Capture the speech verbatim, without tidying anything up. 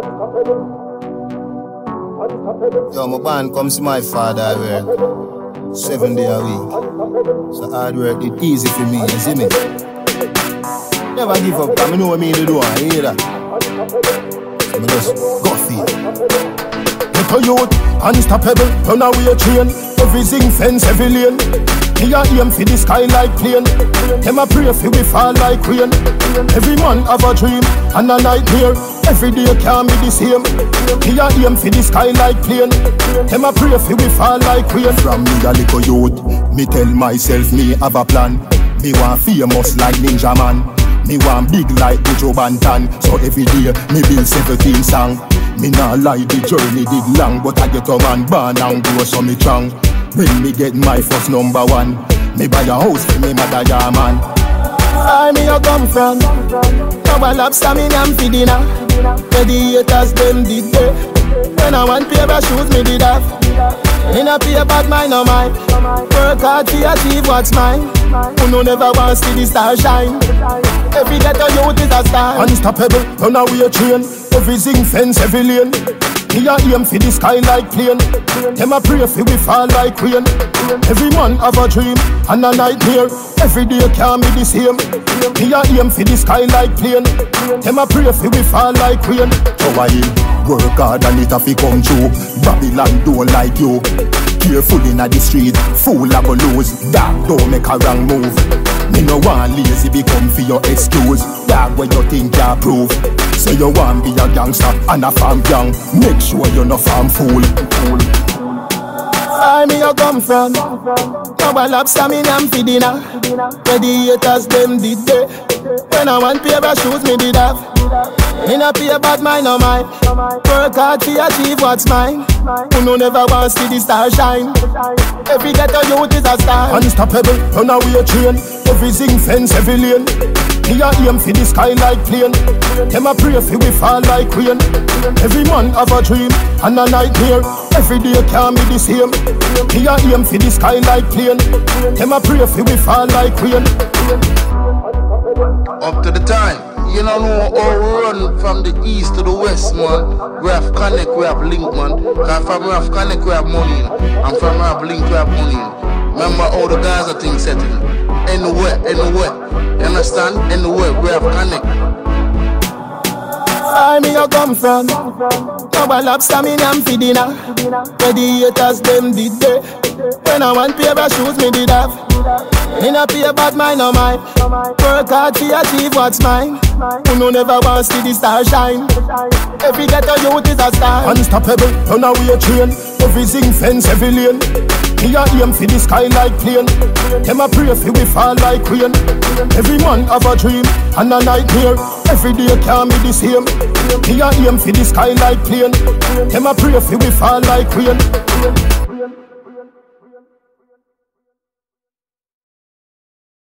Yo, my band comes to my father, I work seven days a week. So hard work, it easy for me, you see me? Never give up, I know what I mean to do, I hear that. So I just go for it. Get a youth, unstoppable, run away train. Everything fence, every lane. Me a aim for the sky like plane. Them a pray for we fall like rain. Every man have a dream and a nightmare. Every day can't be the same. Me a aim for the sky like plane. Them a pray for we fall like rain. From me a little youth, me tell myself me have a plan. Me want famous like Ninja Man. Me want big like Buju Banton. So every day me build seventeen song. Me nah lie, the journey did long, but I get a man born and grow so me strong. When me get my first number one, me buy a house for me mother, yeah man. Where me you come from? Now a lobster me am for dinner. Where the haters them did there. When I want pair of shoes me did have. In a pair bad mine no mine. Work hard to achieve what's mine. Who no never wants to see the star shine. Every ghetto youth is a star. Unstoppable, run away train. Everything fence, every lane. Me a aim for the sky like plane. Them a pray for we fall like rain. Every man have a dream and a nightmare. Every day can't be the same. Me a aim for the sky like plane. Them a pray for we fall like rain. So I work hard and it a fi come true. Babylon don't like you. Careful inna the street, fool a go lose. Dog don't make a wrong move. Me no want lazy become for your excuse. Dog when you think you prove. Say you want be a gangster and a farm young. Make sure you no farm fool. Where me you come from? Now a lobster me am for dinner. Where the haters them did there. When I want pair of shoes me did have. In a pair bad mine no mine. Work hard to achieve what's mine. Who no never wants to see the star shine. Every ghetto youth is a star. Unstoppable, run away train. Everything fence, every lane. Me a aim for the sky like plane. Them a pray for we fall like rain. Every man have a dream and a nightmare. Every day can't be the same. Me a aim for the sky like plane. Them a pray for we fall like rain. Up to the time, you don't know how we run from the east to the west, man. We have connect, we have link, man. Cause from we have connect, we have money in. And from we have link, we have money in. Remember how the guys are things setting. Anywhere, anywhere. You understand? Anywhere, we have connect. Where me you come from? Now a lobster me am for dinner. Where the haters them did there. When I want pair of shoes me did have. In a pair bad mine no mine. Work hard to achieve what's mine. Who no never wants to see the star shine. Every ghetto youth is a star. Unstoppable, run away train. Everything fence, every lane. Me a aim for the sky like plane. Them a pray for we fall like rain. Every man have a dream and a nightmare. Every day can't be the same. Me a aim for the sky like plane. Them a pray for we fall like rain.